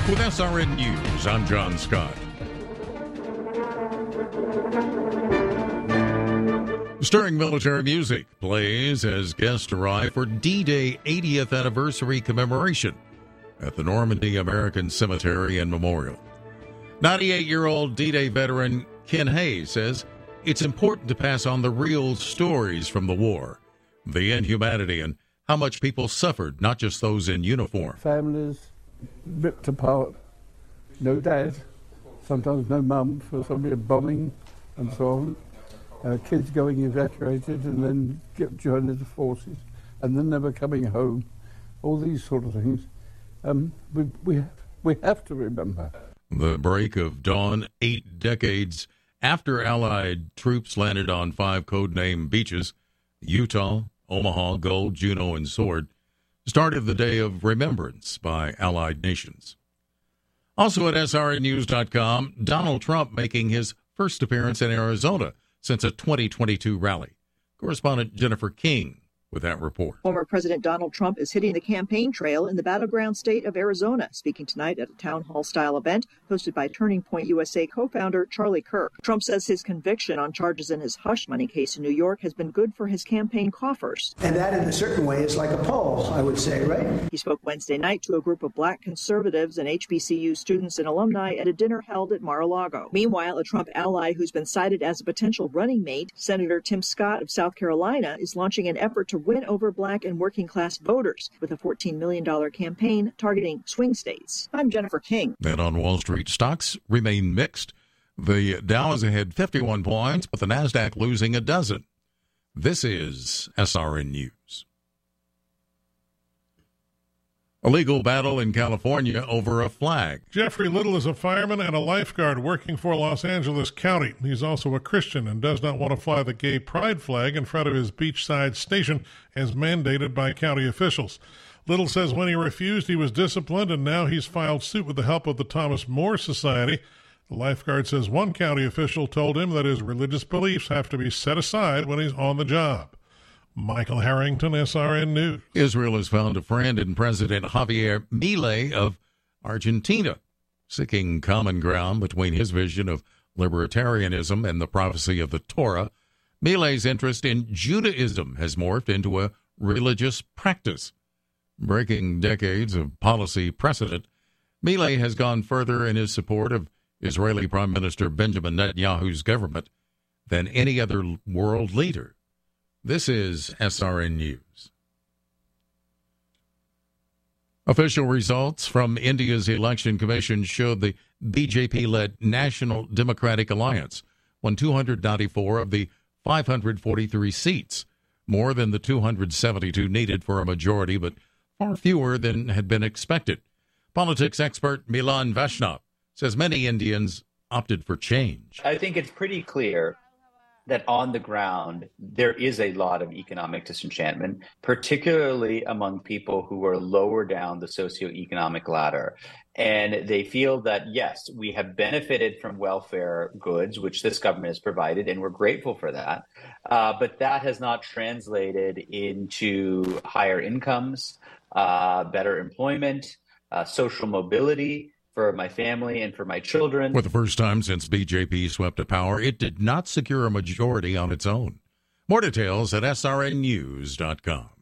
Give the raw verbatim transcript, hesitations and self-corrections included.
With S R N News, I'm John Scott. Stirring military music plays as guests arrive for D-Day eightieth anniversary commemoration at the Normandy American Cemetery and Memorial. ninety-eight-year-old D-Day veteran Ken Hayes says it's important to pass on the real stories from the war, the inhumanity, and how much people suffered, not just those in uniform. Families ripped apart, no dad, sometimes no mum for some bombing and so on. Uh, kids going evacuated and then get joining the forces and then never coming home. All these sort of things. Um, we, we, we have to remember. The break of dawn eight decades after Allied troops landed on five codenamed beaches, Utah, Omaha, Gold, Juneau, and Sword, started the day of remembrance by Allied nations. Also at S R N news dot com, Donald Trump making his first appearance in Arizona since a twenty twenty-two rally. Correspondent Jennifer King with that report. Former President Donald Trump is hitting the campaign trail in the battleground state of Arizona, speaking tonight at a town hall-style event hosted by Turning Point U S A co-founder Charlie Kirk. Trump says his conviction on charges in his hush money case in New York has been good for his campaign coffers. And that, in a certain way, is like a poll, I would say, right? He spoke Wednesday night to a group of black conservatives and H B C U students and alumni at a dinner held at Mar-a-Lago. Meanwhile, a Trump ally who's been cited as a potential running mate, Senator Tim Scott of South Carolina, is launching an effort to win over black and working class voters with a fourteen million dollars campaign targeting swing states. I'm Jennifer King. And on Wall Street, stocks remain mixed. The Dow is ahead fifty-one points, but the NASDAQ losing a dozen. This is S R N News. A legal battle in California over a flag. Jeffrey Little is a fireman and a lifeguard working for Los Angeles County. He's also a Christian and does not want to fly the gay pride flag in front of his beachside station as mandated by county officials. Little says when he refused, he was disciplined, and now he's filed suit with the help of the Thomas More Society. The lifeguard says one county official told him that his religious beliefs have to be set aside when he's on the job. Michael Harrington, S R N News. Israel has found a friend in President Javier Milei of Argentina, seeking common ground between his vision of libertarianism and the prophecy of the Torah. Milei's interest in Judaism has morphed into a religious practice. Breaking decades of policy precedent, Milei has gone further in his support of Israeli Prime Minister Benjamin Netanyahu's government than any other world leader. This is S R N News. Official results from India's election commission showed the B J P-led National Democratic Alliance won two hundred ninety-four of the five hundred forty-three seats, more than the two hundred seventy-two needed for a majority, but far fewer than had been expected. Politics expert Milan Vaishnav says many Indians opted for change. I think it's pretty clear that on the ground, there is a lot of economic disenchantment, particularly among people who are lower down the socioeconomic ladder. And they feel that, yes, we have benefited from welfare goods, which this government has provided, and we're grateful for that. Uh, but that has not translated into higher incomes, uh, better employment, uh, social mobility for my family and for my children. For the first time since B J P swept to power, it did not secure a majority on its own. More details at S R N news dot com.